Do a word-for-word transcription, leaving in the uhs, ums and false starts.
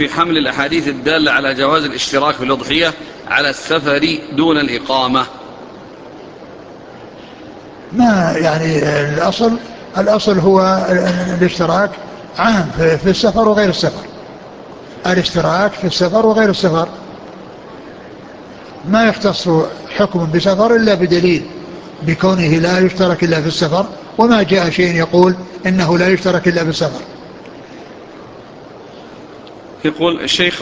في حمل الأحاديث الدالة على جواز الاشتراك في الأضحية على السفر دون الإقامة؟ ما يعني الأصل الأصل هو الاشتراك عام في السفر وغير السفر. الاشتراك في السفر وغير السفر ما يختص حكم بسفر إلا بدليل بكونه لا يشترك إلا في السفر، وما جاء شيء يقول إنه لا يشترك إلا في السفر. يقول الشيخ